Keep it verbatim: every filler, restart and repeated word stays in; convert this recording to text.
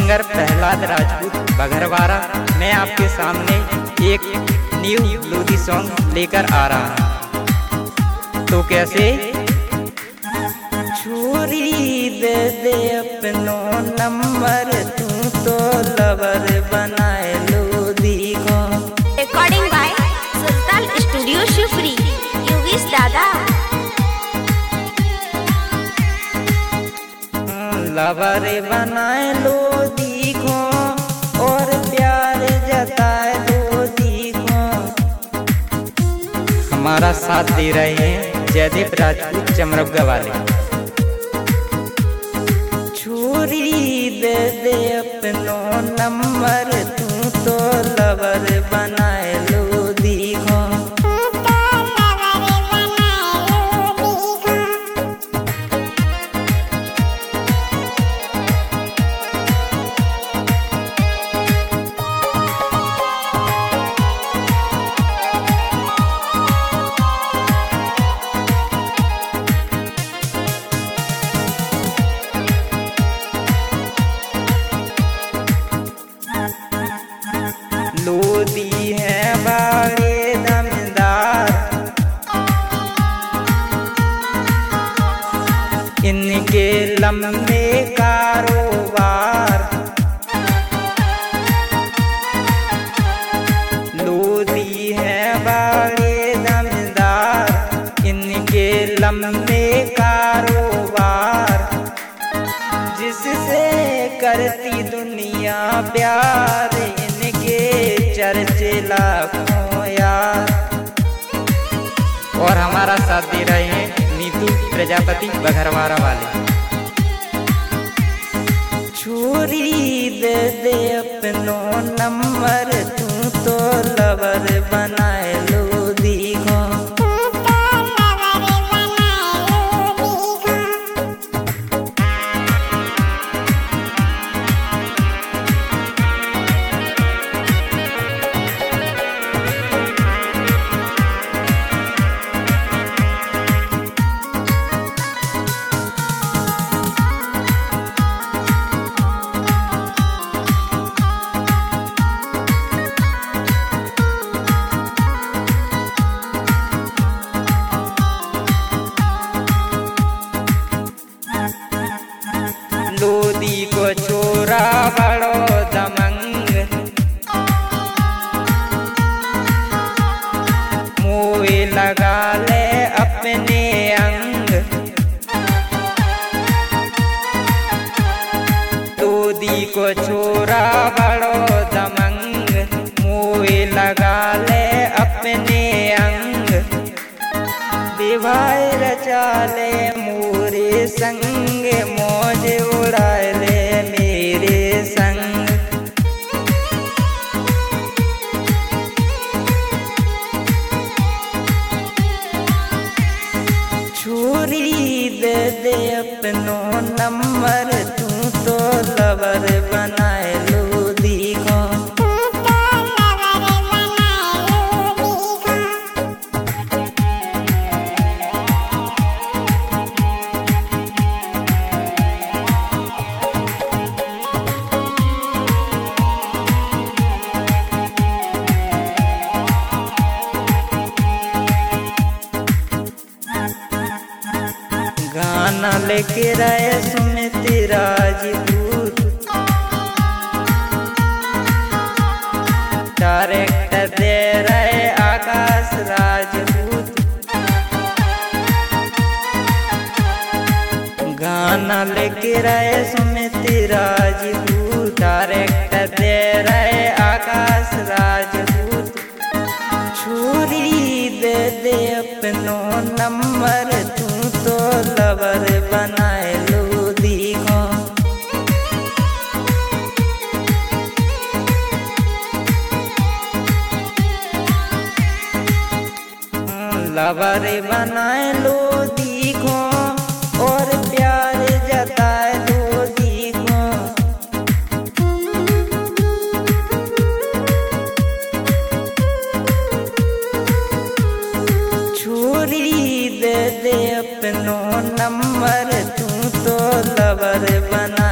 Singer Prahlad Rajput बघरवारा। मैं आपके सामने एक न्यू लोधी सॉन्ग लेकर आ रहा हूँ। तो कैसे? छोरी दे दे अपनो नंबर, तू तो लवर बनाए लोधी को। Recording by Sultan studio Shivpuri. Yogesh दादा लवर बनाए लोधी को और प्यार जताए लोधी को। हमारा साथ दे रहे हैं जयदीप राजपूत चमरौगा वाले। छोरी दे दे अपनो नंबर, तू तो लवर बनाए लोधी को। लोधी है बड़े दमदार, इनके लंबे कारोबार। लोधी है बड़े दमदार, इनके लंबे कारोबार। जिससे करती दुनिया प्यार, इनके चर्चे लाखों यार। और हमारा साथ दे रहे हैं नीतू प्रजापति बघरवारा वाले। छोरी दे दे अपनो नंबर, तू तो लवर बनाए लोधी को। लोधी को छोरा बड़ो दमंग, मोए लगा ले अपने अंग। लोधी को छोरा बड़ो दमंग, मोए लगा ले अपने अंग। विवाह रचा ले मोरे संग, मौज उड़ाए ले मेरे संग। छोरी दे दे अपनो नंबर, तू तो लवर बनाए लोधी को। गाना लेके रहे सुमित राजपूत, डायरेक्टर दे रहे आकाश राजपूत। गाना लेके रहे सुमित राजपूत, डायरेक्टर दे रहे आकाश राजपूत। छोरी दे दे अपनो नंबर, तू तो लवर बनाए लोधी को। लवर बनाए लोधी को और प्यार जताए लोधी को। छोरी दे दे अपनो नंबर, तू तो लवर बना